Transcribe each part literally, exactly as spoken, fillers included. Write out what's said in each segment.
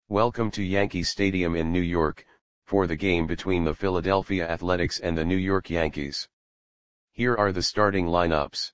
Welcome to Yankee Stadium in New York, for the game between the Philadelphia Athletics and the New York Yankees. Here are the starting lineups.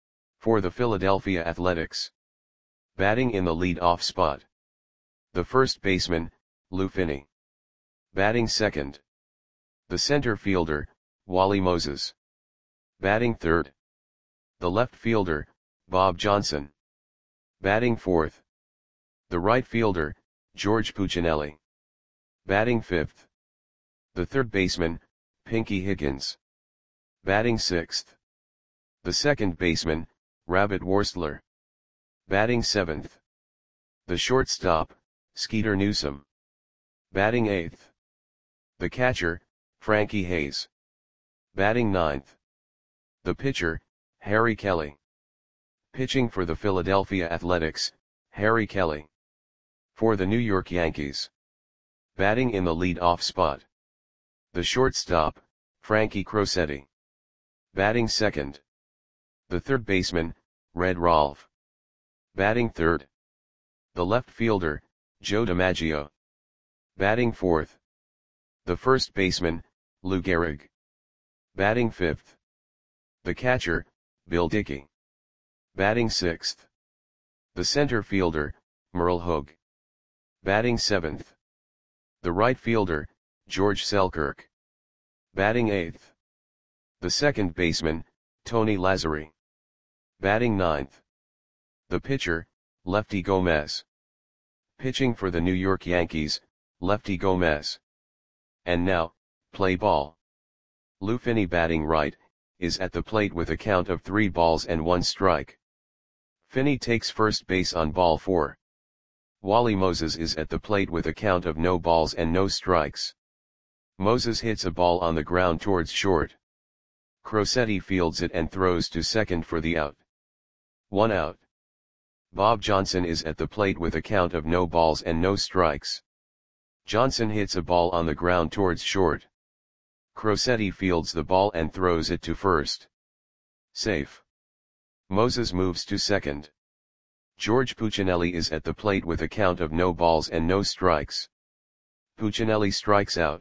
For the Philadelphia Athletics. Batting in the lead-off spot. The first baseman, Lou Finney. Batting second. The center fielder, Wally Moses. Batting third. The left fielder, Bob Johnson. Batting fourth. The right fielder, George Puccinelli. Batting fifth. The third baseman, Pinky Higgins. Batting sixth. The second baseman, Rabbit Worstler. Batting seventh. The shortstop, Skeeter Newsome. Batting eighth. The catcher, Frankie Hayes. Batting ninth. The pitcher, Harry Kelly. Pitching for the Philadelphia Athletics, Harry Kelly. For the New York Yankees. Batting in the lead-off spot. The shortstop, Frankie Crosetti. Batting second. The third baseman, Red Rolfe. Batting third. The left fielder, Joe DiMaggio. Batting fourth. The first baseman, Lou Gehrig. Batting fifth. The catcher, Bill Dickey. Batting sixth. The center fielder, Merle Hogue. Batting seventh. The right fielder, George Selkirk. Batting eighth. The second baseman, Tony Lazzeri. Batting ninth. The pitcher, Lefty Gomez. Pitching for the New York Yankees, Lefty Gomez. And now, play ball. Lou Finney, batting right, is at the plate with a count of three balls and one strike. Finney takes first base on ball four. Wally Moses is at the plate with a count of no balls and no strikes. Moses hits a ball on the ground towards short. Crosetti fields it and throws to second for the out. One out. Bob Johnson is at the plate with a count of no balls and no strikes. Johnson hits a ball on the ground towards short. Crosetti fields the ball and throws it to first. Safe. Moses moves to second. George Puccinelli is at the plate with a count of no balls and no strikes. Puccinelli strikes out.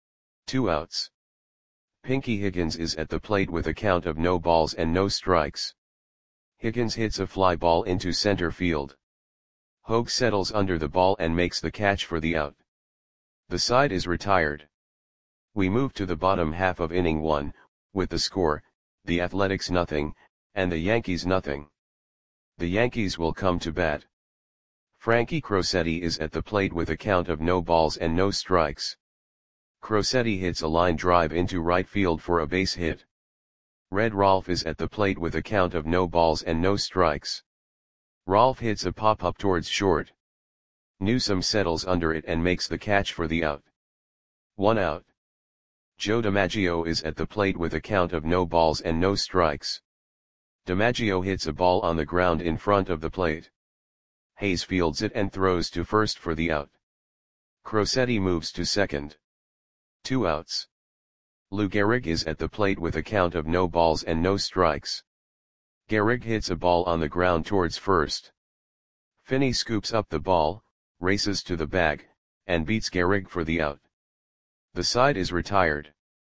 Two outs. Pinky Higgins is at the plate with a count of no balls and no strikes. Higgins hits a fly ball into center field. Hogue settles under the ball and makes the catch for the out. The side is retired. We move to the bottom half of inning one, with the score, the Athletics nothing, and the Yankees nothing. The Yankees will come to bat. Frankie Crosetti is at the plate with a count of no balls and no strikes. Crosetti hits a line drive into right field for a base hit. Red Rolfe is at the plate with a count of no balls and no strikes. Rolfe hits a pop-up towards short. Newsome settles under it and makes the catch for the out. One out. Joe DiMaggio is at the plate with a count of no balls and no strikes. DiMaggio hits a ball on the ground in front of the plate. Hayes fields it and throws to first for the out. Crosetti moves to second. Two outs. Lou Gehrig is at the plate with a count of no balls and no strikes. Gehrig hits a ball on the ground towards first. Finney scoops up the ball, races to the bag, and beats Gehrig for the out. The side is retired.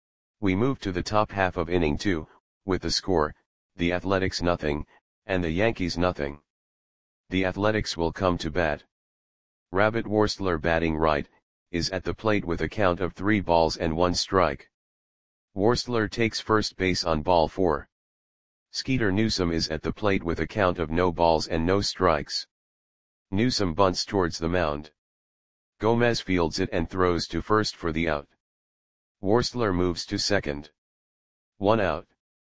We move to the top half of inning two, with the score, the Athletics nothing, and the Yankees nothing. The Athletics will come to bat. Rabbit Worstler, batting right, is at the plate with a count of three balls and one strike. Worstler takes first base on ball four. Skeeter Newsome is at the plate with a count of no balls and no strikes. Newsome bunts towards the mound. Gomez fields it and throws to first for the out. Worstler moves to second. One out.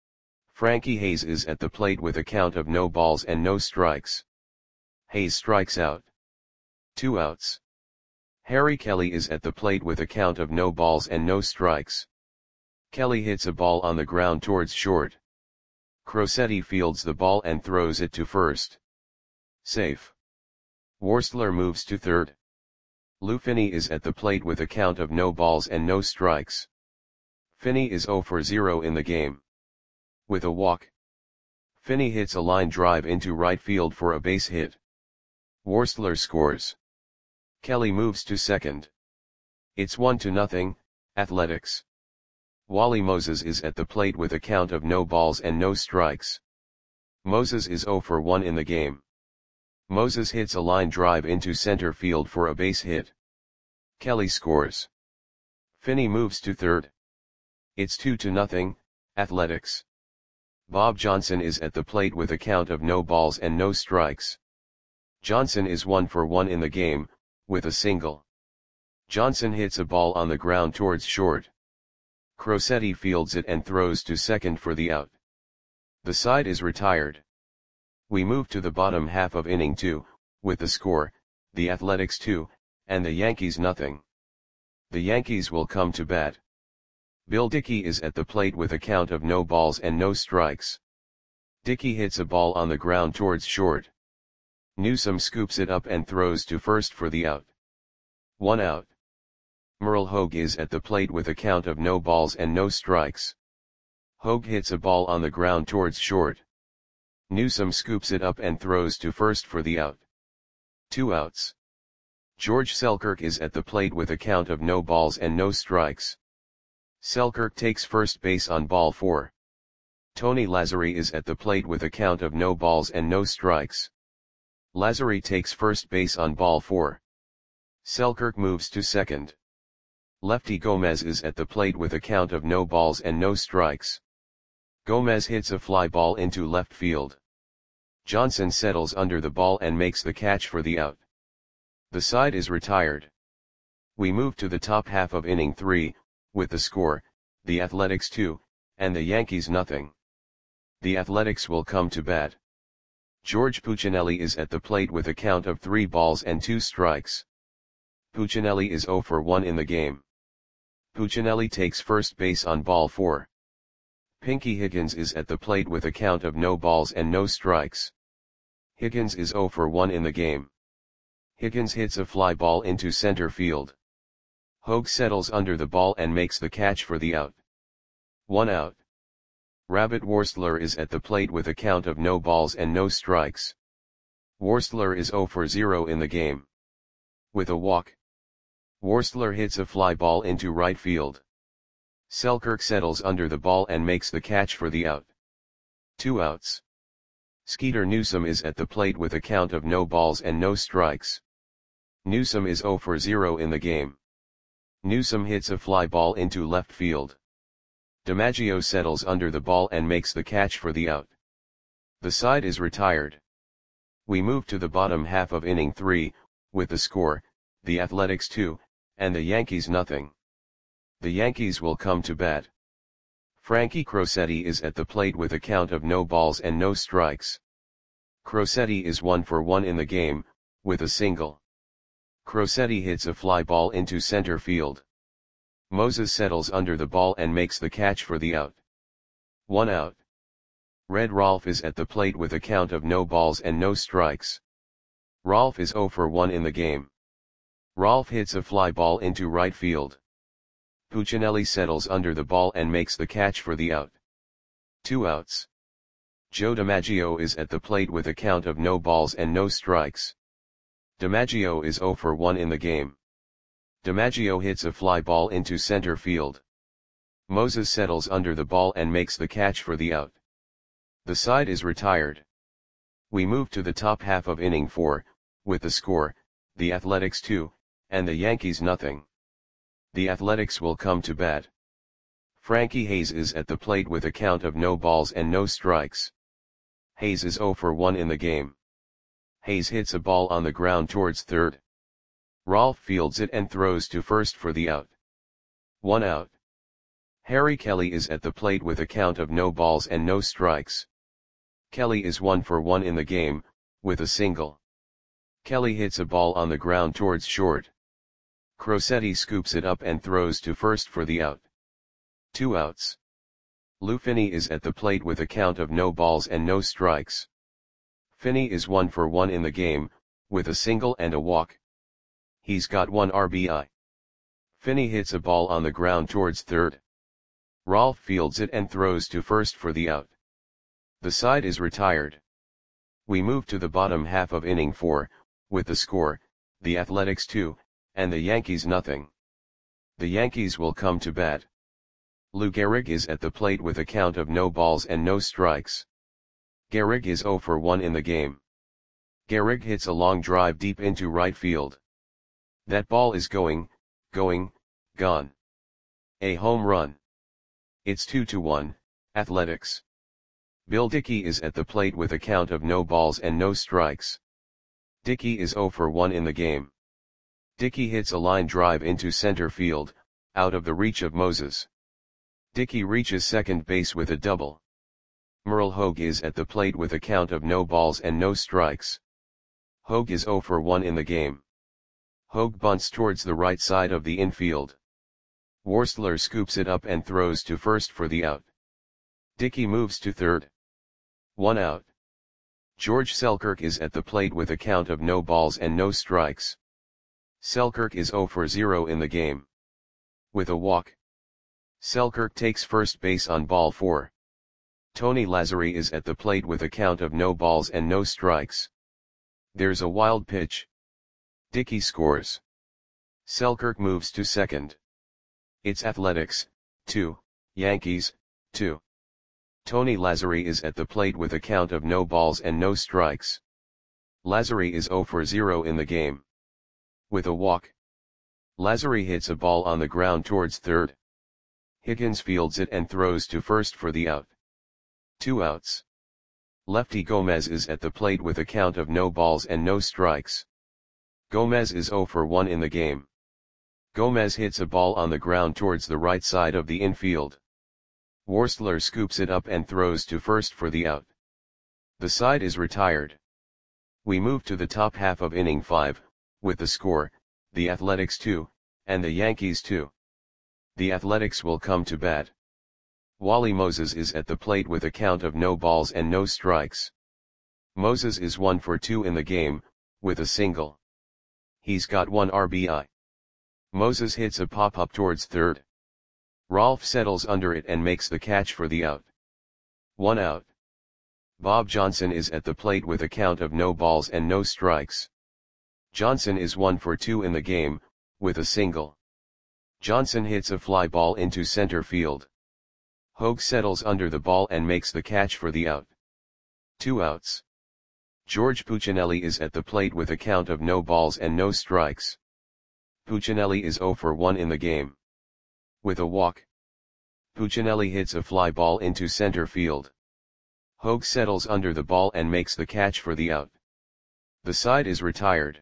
Frankie Hayes is at the plate with a count of no balls and no strikes. Hayes strikes out. Two outs. Harry Kelly is at the plate with a count of no balls and no strikes. Kelly hits a ball on the ground towards short. Crosetti fields the ball and throws it to first. Safe. Worstler moves to third. Lou Finney is at the plate with a count of no balls and no strikes. Finney is zero for zero in the game. With a walk. Finney hits a line drive into right field for a base hit. Worstler scores. Kelly moves to second. It's one to nothing, Athletics. Wally Moses is at the plate with a count of no balls and no strikes. Moses is zero for one in the game. Moses hits a line drive into center field for a base hit. Kelly scores. Finney moves to third. It's two to nothing, Athletics. Bob Johnson is at the plate with a count of no balls and no strikes. Johnson is one for one in the game, with a single. Johnson hits a ball on the ground towards short. Crosetti fields it and throws to second for the out. The side is retired. We move to the bottom half of inning two, with the score, the Athletics two, and the Yankees nothing. The Yankees will come to bat. Bill Dickey is at the plate with a count of no balls and no strikes. Dickey hits a ball on the ground towards short. Newsome scoops it up and throws to first for the out. One out. Merle Hogue is at the plate with a count of no balls and no strikes. Hogue hits a ball on the ground towards short. Newsome scoops it up and throws to first for the out. Two outs. George Selkirk is at the plate with a count of no balls and no strikes. Selkirk takes first base on ball four. Tony Lazzari is at the plate with a count of no balls and no strikes. Lazzari takes first base on ball four. Selkirk moves to second. Lefty Gomez is at the plate with a count of no balls and no strikes. Gomez hits a fly ball into left field. Johnson settles under the ball and makes the catch for the out. The side is retired. We move to the top half of inning three, with the score, the Athletics two, and the Yankees nothing. The Athletics will come to bat. George Puccinelli is at the plate with a count of three balls and two strikes. Puccinelli is zero for one in the game. Puccinelli takes first base on ball four. Pinky Higgins is at the plate with a count of no balls and no strikes. Higgins is zero for one in the game. Higgins hits a fly ball into center field. Hogue settles under the ball and makes the catch for the out. One out. Rabbit Worstler is at the plate with a count of no balls and no strikes. Worstler is zero for zero in the game. With a walk, Worstler hits a fly ball into right field. Selkirk settles under the ball and makes the catch for the out. Two outs. Skeeter Newsome is at the plate with a count of no balls and no strikes. Newsome is zero for zero in the game. Newsome hits a fly ball into left field. DiMaggio settles under the ball and makes the catch for the out. The side is retired. We move to the bottom half of inning three, with the score, the Athletics two, and the Yankees nothing. The Yankees will come to bat. Frankie Crosetti is at the plate with a count of no balls and no strikes. Crosetti is one for one in the game, with a single. Crosetti hits a fly ball into center field. Moses settles under the ball and makes the catch for the out. One out. Red Rolfe is at the plate with a count of no balls and no strikes. Rolfe is zero for one in the game. Rolfe hits a fly ball into right field. Puccinelli settles under the ball and makes the catch for the out. Two outs. Joe DiMaggio is at the plate with a count of no balls and no strikes. DiMaggio is zero for one in the game. DiMaggio hits a fly ball into center field. Moses settles under the ball and makes the catch for the out. The side is retired. We move to the top half of inning four, with the score, the Athletics two, and the Yankees nothing. The Athletics will come to bat. Frankie Hayes is at the plate with a count of no balls and no strikes. Hayes is zero for one in the game. Hayes hits a ball on the ground towards third. Rolfe fields it and throws to first for the out. One out. Harry Kelly is at the plate with a count of no balls and no strikes. Kelly is one for one in the game, with a single. Kelly hits a ball on the ground towards short. Crosetti scoops it up and throws to first for the out. Two outs. Lou Finney is at the plate with a count of no balls and no strikes. Finney is one for one in the game, with a single and a walk. He's got one R B I. Finney hits a ball on the ground towards third. Rolfe fields it and throws to first for the out. The side is retired. We move to the bottom half of inning four, with the score, the Athletics two, and the Yankees nothing. The Yankees will come to bat. Lou Gehrig is at the plate with a count of no balls and no strikes. Gehrig is zero for one in the game. Gehrig hits a long drive deep into right field. That ball is going, going, gone. A home run. It's two to one, Athletics. Bill Dickey is at the plate with a count of no balls and no strikes. Dickey is zero for one in the game. Dickey hits a line drive into center field, out of the reach of Moses. Dickey reaches second base with a double. Merle Hogue is at the plate with a count of no balls and no strikes. Hogue is zero for one in the game. Hogue bunts towards the right side of the infield. Worstler scoops it up and throws to first for the out. Dickey moves to third. One out. George Selkirk is at the plate with a count of no balls and no strikes. Selkirk is zero for zero in the game. With a walk. Selkirk takes first base on ball four. Tony Lazzeri is at the plate with a count of no balls and no strikes. There's a wild pitch. Dickey scores. Selkirk moves to second. It's Athletics, two, Yankees, two. Tony Lazzeri is at the plate with a count of no balls and no strikes. Lazzeri is zero for zero in the game. With a walk. Lazzeri hits a ball on the ground towards third. Higgins fields it and throws to first for the out. Two outs. Lefty Gomez is at the plate with a count of no balls and no strikes. Gomez is zero for one in the game. Gomez hits a ball on the ground towards the right side of the infield. Worstler scoops it up and throws to first for the out. The side is retired. We move to the top half of inning five, with the score, the Athletics two, and the Yankees two. The Athletics will come to bat. Wally Moses is at the plate with a count of no balls and no strikes. Moses is one for two in the game, with a single. He's got one R B I. Moses hits a pop-up towards third. Rolfe settles under it and makes the catch for the out. One out. Bob Johnson is at the plate with a count of no balls and no strikes. Johnson is one for two in the game, with a single. Johnson hits a fly ball into center field. Hogue settles under the ball and makes the catch for the out. Two outs. George Puccinelli is at the plate with a count of no balls and no strikes. Puccinelli is zero for one in the game. With a walk. Puccinelli hits a fly ball into center field. Hogue settles under the ball and makes the catch for the out. The side is retired.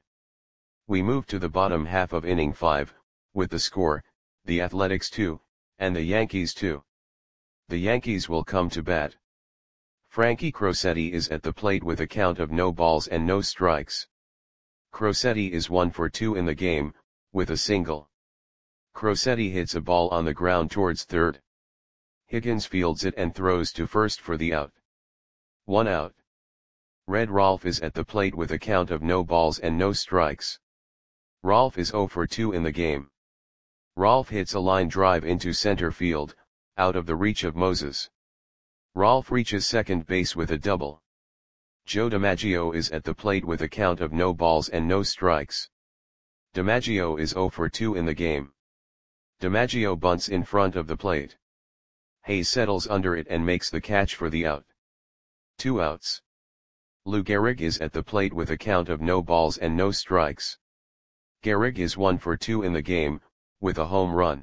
We move to the bottom half of inning five, with the score, the Athletics two, and the Yankees two. The Yankees will come to bat. Frankie Crosetti is at the plate with a count of no balls and no strikes. Crosetti is one for two in the game, with a single. Crosetti hits a ball on the ground towards third. Higgins fields it and throws to first for the out. One out. Red Rolfe is at the plate with a count of no balls and no strikes. Rolfe is zero for two in the game. Rolfe hits a line drive into center field, out of the reach of Moses. Rolfe reaches second base with a double. Joe DiMaggio is at the plate with a count of no balls and no strikes. DiMaggio is zero for two in the game. DiMaggio bunts in front of the plate. Hayes settles under it and makes the catch for the out. Two outs. Lou Gehrig is at the plate with a count of no balls and no strikes. Gehrig is one for two in the game, with a home run.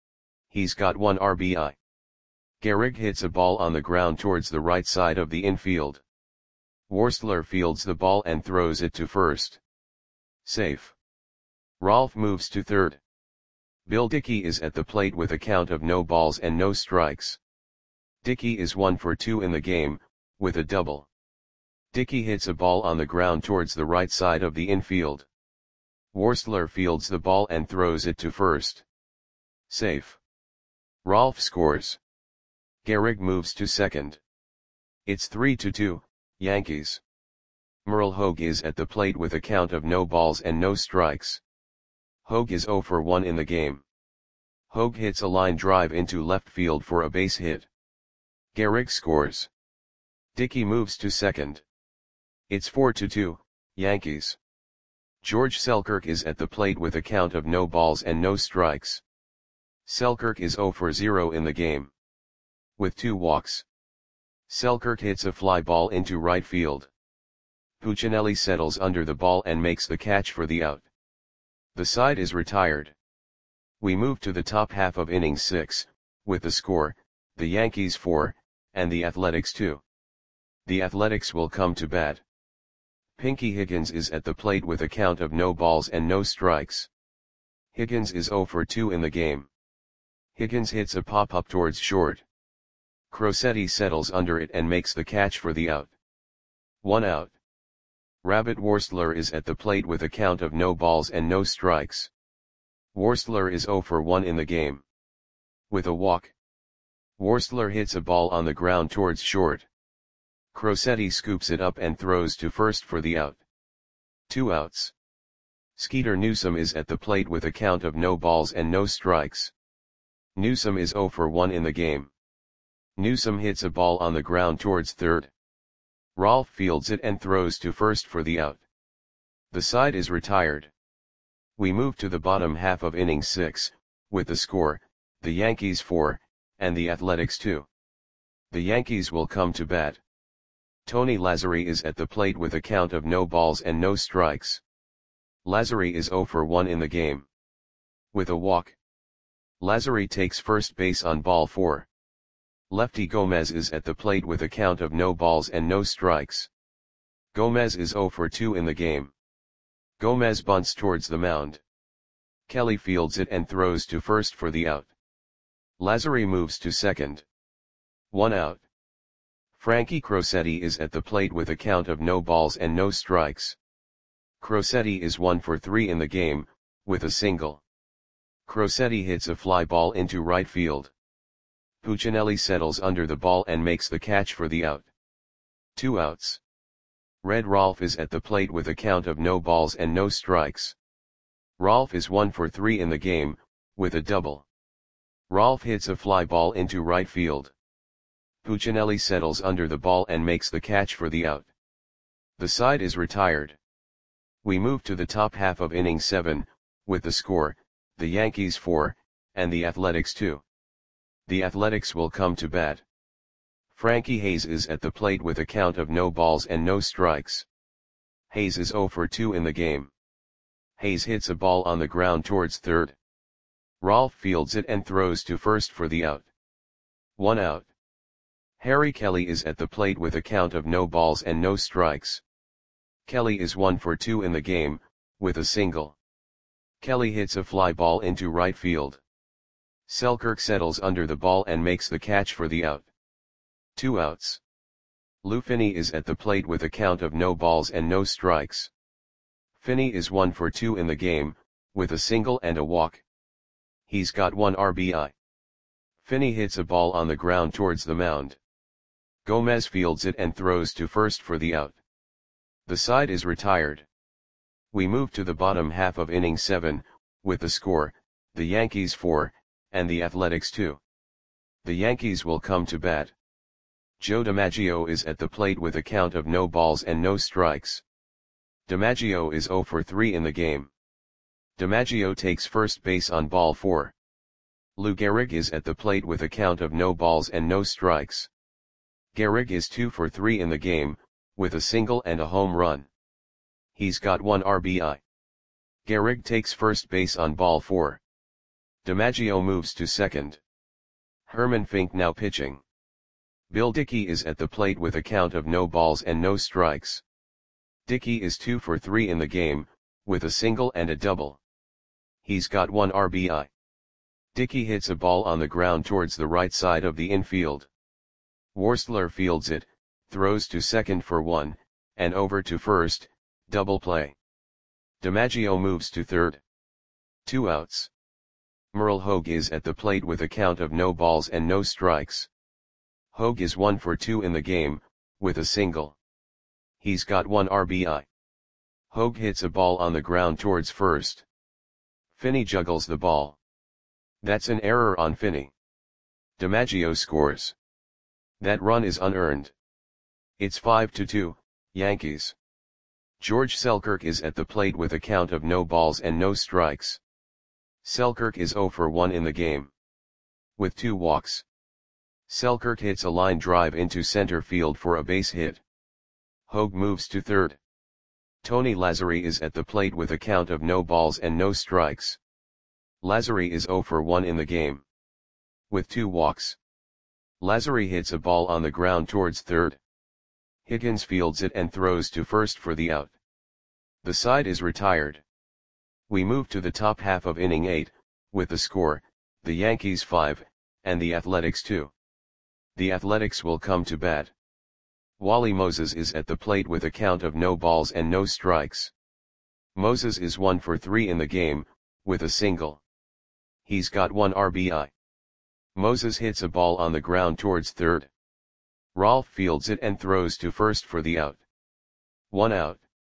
He's got one R B I. Gehrig hits a ball on the ground towards the right side of the infield. Worstler fields the ball and throws it to first. Safe. Rolfe moves to third. Bill Dickey is at the plate with a count of no balls and no strikes. Dickey is one for two in the game, with a double. Dickey hits a ball on the ground towards the right side of the infield. Worstler fields the ball and throws it to first. Safe. Rolfe scores. Gehrig moves to second. It's three to two, Yankees. Merle Hogue is at the plate with a count of no balls and no strikes. Hogue is zero for one in the game. Hogue hits a line drive into left field for a base hit. Gehrig scores. Dickey moves to second. It's four to two, Yankees. George Selkirk is at the plate with a count of no balls and no strikes. Selkirk is zero for zero in the game. With two walks. Selkirk hits a fly ball into right field. Puccinelli settles under the ball and makes the catch for the out. The side is retired. We move to the top half of inning six, with the score, the Yankees four, and the Athletics two. The Athletics will come to bat. Pinky Higgins is at the plate with a count of no balls and no strikes. Higgins is zero for two in the game. Higgins hits a pop-up towards short. Crosetti settles under it and makes the catch for the out. One out. Rabbit Worstler is at the plate with a count of no balls and no strikes. Worstler is zero for one in the game. With a walk. Worstler hits a ball on the ground towards short. Crosetti scoops it up and throws to first for the out. Two outs. Skeeter Newsome is at the plate with a count of no balls and no strikes. Newsome is zero for one in the game. Newsome hits a ball on the ground towards third. Rolfe fields it and throws to first for the out. The side is retired. We move to the bottom half of inning six, with the score, the Yankees four, and the Athletics two. The Yankees will come to bat. Tony Lazzeri is at the plate with a count of no balls and no strikes. Lazzeri is zero for one in the game. With a walk. Lazzeri takes first base on ball four. Lefty Gomez is at the plate with a count of no balls and no strikes. Gomez is zero for two in the game. Gomez bunts towards the mound. Kelly fields it and throws to first for the out. Lazzeri moves to second. One out. Frankie Crosetti is at the plate with a count of no balls and no strikes. Crosetti is one for three in the game, with a single. Crosetti hits a fly ball into right field. Puccinelli settles under the ball and makes the catch for the out. Two outs. Red Rolfe is at the plate with a count of no balls and no strikes. Rolfe is one for three in the game, with a double. Rolfe hits a fly ball into right field. Puccinelli settles under the ball and makes the catch for the out. The side is retired. We move to the top half of inning seven, with the score, the Yankees four, and the Athletics two. The Athletics will come to bat. Frankie Hayes is at the plate with a count of no balls and no strikes. Hayes is zero for two in the game. Hayes hits a ball on the ground towards third. Rolfe fields it and throws to first for the out. One out. Harry Kelly is at the plate with a count of no balls and no strikes. Kelly is one for two in the game, with a single. Kelly hits a fly ball into right field. Selkirk settles under the ball and makes the catch for the out. Two outs. Lou Finney is at the plate with a count of no balls and no strikes. Finney is one for two in the game, with a single and a walk. He's got one R B I. Finney hits a ball on the ground towards the mound. Gomez fields it and throws to first for the out. The side is retired. We move to the bottom half of inning seven, with the score, the Yankees four, and the Athletics two. The Yankees will come to bat. Joe DiMaggio is at the plate with a count of no balls and no strikes. DiMaggio is zero for three in the game. DiMaggio takes first base on ball four. Lou Gehrig is at the plate with a count of no balls and no strikes. Gehrig is two for three in the game, with a single and a home run. He's got one R B I. Gehrig takes first base on ball four. DiMaggio moves to second. Herman Fink now pitching. Bill Dickey is at the plate with a count of no balls and no strikes. Dickey is two for three in the game, with a single and a double. He's got one R B I. Dickey hits a ball on the ground towards the right side of the infield. Worstler fields it, throws to second for one, and over to first, double play. DiMaggio moves to third. Two outs. Merle Hogue is at the plate with a count of no balls and no strikes. Hogue is one for two in the game, with a single. He's got one R B I. Hogue hits a ball on the ground towards first. Finney juggles the ball. That's an error on Finney. DiMaggio scores. That run is unearned. It's five to two, Yankees. George Selkirk is at the plate with a count of no balls and no strikes. Selkirk is zero for one in the game. With two walks. Selkirk hits a line drive into center field for a base hit. Hogue moves to third. Tony Lazzari is at the plate with a count of no balls and no strikes. Lazzari is zero for one in the game. With two walks. Lazzari hits a ball on the ground towards third. Higgins fields it and throws to first for the out. The side is retired. We move to the top half of inning eight, with the score, the Yankees five, and the Athletics two. The Athletics will come to bat. Wally Moses is at the plate with a count of no balls and no strikes. Moses is one for three in the game, with a single. He's got one R B I. Moses hits a ball on the ground towards third. Rolfe fields it and throws to first for the out. One out.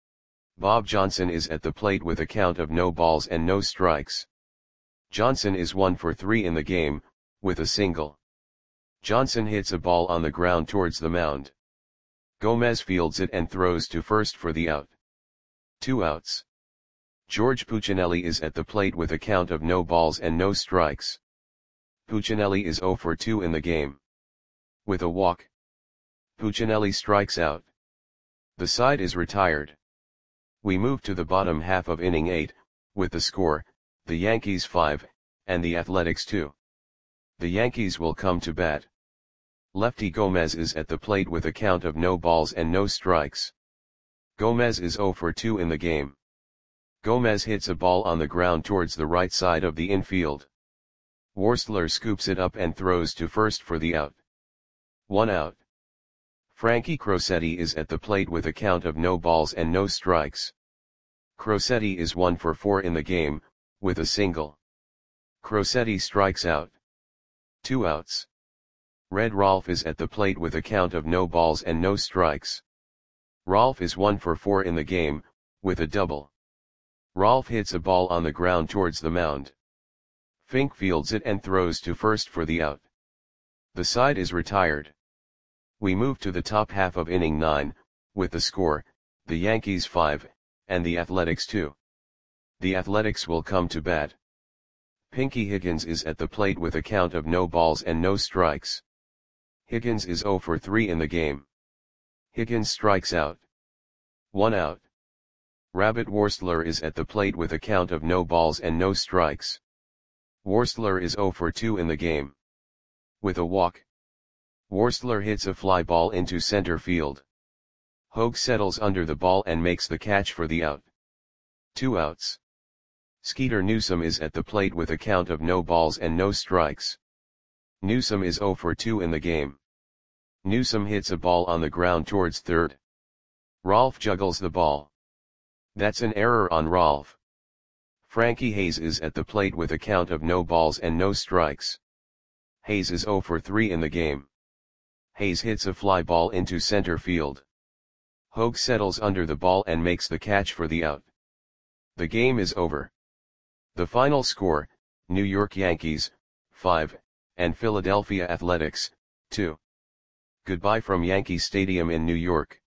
Bob Johnson is at the plate with a count of no balls and no strikes. Johnson is one for three in the game, with a single. Johnson hits a ball on the ground towards the mound. Gomez fields it and throws to first for the out. Two outs. George Puccinelli is at the plate with a count of no balls and no strikes. Puccinelli is zero for two in the game. With a walk. Puccinelli strikes out. The side is retired. We move to the bottom half of inning eight, with the score, the Yankees five, and the Athletics two. The Yankees will come to bat. Lefty Gomez is at the plate with a count of no balls and no strikes. Gomez is zero for two in the game. Gomez hits a ball on the ground towards the right side of the infield. Worstler scoops it up and throws to first for the out. One out. Frankie Crosetti is at the plate with a count of no balls and no strikes. Crosetti is one for four in the game, with a single. Crosetti strikes out. Two outs. Red Rolfe is at the plate with a count of no balls and no strikes. Rolfe is one for four in the game, with a double. Rolfe hits a ball on the ground towards the mound. Fink fields it and throws to first for the out. The side is retired. We move to the top half of inning nine, with the score, the Yankees five, and the Athletics two. The Athletics will come to bat. Pinky Higgins is at the plate with a count of no balls and no strikes. Higgins is zero for three in the game. Higgins strikes out. One out. Rabbit Worstler is at the plate with a count of no balls and no strikes. Worstler is zero for two in the game. With a walk. Worstler hits a fly ball into center field. Hogue settles under the ball and makes the catch for the out. Two outs. Skeeter Newsome is at the plate with a count of no balls and no strikes. Newsome is zero for two in the game. Newsome hits a ball on the ground towards third. Rolfe juggles the ball. That's an error on Rolfe. Frankie Hayes is at the plate with a count of no balls and no strikes. Hayes is zero for three in the game. Hayes hits a fly ball into center field. Hogue settles under the ball and makes the catch for the out. The game is over. The final score, New York Yankees, five, and Philadelphia Athletics, two. Goodbye from Yankee Stadium in New York.